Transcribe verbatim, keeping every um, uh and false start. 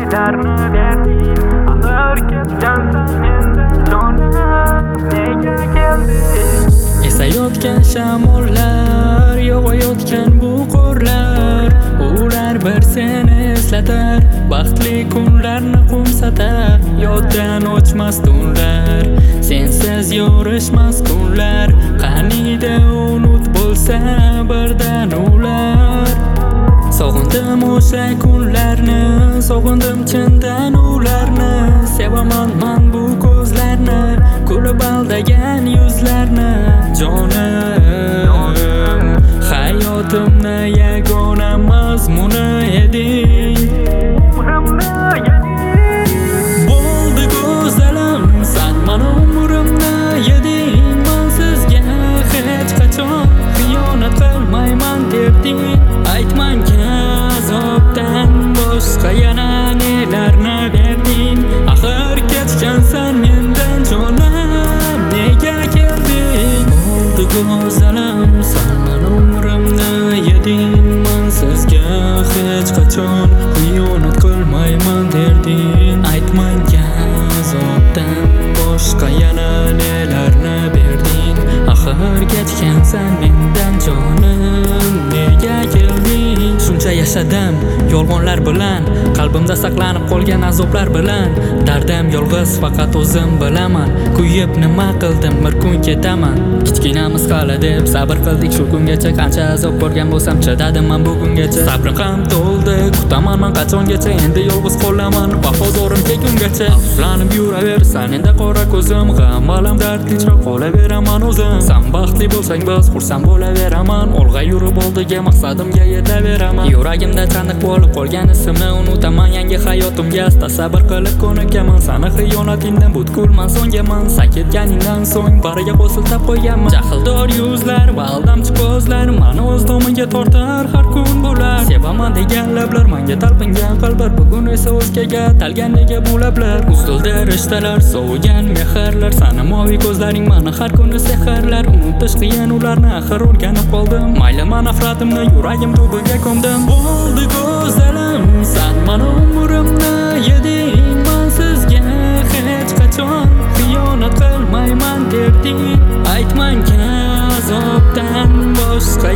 nelarni berding axir ketgansan mendan jonim nega kelding esayotgan shamollar yog'ayotgan bu qorlar ular bir seni eslatar baxtli kunlarni qo'msatar yoddan o'chmas tunlar sensiz yorishmas kunlar qaniydi unut bo'lsa birdan ular sog'indim o'sha kunlarni sog'indim chindan ularni sevaman man bu ko'zlarni kulib aldagan yuzlarni jonim hayotimni yagona mazmuni eding bo'ldi go'zalim san mani umrimni yeding man sizga hech qachon xiyonat qilmayman debding aytmanga azobdan boshqa yana nelarni berding axir ketgansan mendan jonim nega kelding bo'ldi go'zalim san mani umrimni yeding man sizga hech qachon xiyonat qilmayman derding aytmanga azobdan boshqa yana nelarni berding axir ketgansan mendan jonim nega kelding shuncha yashadim yolg'onlar bilan qalbimda saqlanib qolgan azoblar bilan dardim yolg'iz faqat o'zim bilaman kuyib nima qildim bir kun ketaman kichkinamiz hali deb sabr qildik shu kungacha qancha azob ko'rgan bo'lsam chidadim man bugungacha sabrim ham to'ldi kutaman man qachongacha endi yolg'iz qolaman vafodorim kelgungacha afsuslanib yuraversan endi qora ko'zim g'am alam dardlicha qolaveraman o'zim san baxtli bo'lsang biz xursand bo'laveraman olg'a yurib oldiga maqsadimga yetaveraman yuragimda chaniq bo'lib qolgan ismni unutaman yangi hayotimga asta sabr qilib ko'nikaman sani xiyonatingdan butkulman so'ngaman san ketganingdan so'ng bariga qo'l siltab qo'yganman jahldor yuzlar va aldamchi ko'zlar mani o'z domiga tortar har kun bular sevaman degan lablar menga talpingan qalblar bugun esa o'zgaga talgan nega bu lablar uzildi rishtalar sovigan mehrlar sani moviy ko'zlaring mani har kuni sehrlar unutish qiyin ularni axir o'rganib qoldim mayli man nafratimni yuragim tubiga ko'mdim bo'ldi go'zalim san mani umrimni yeding man sizga hech qachon xiyonat qilmayman debding aytmanga azobdan boshqa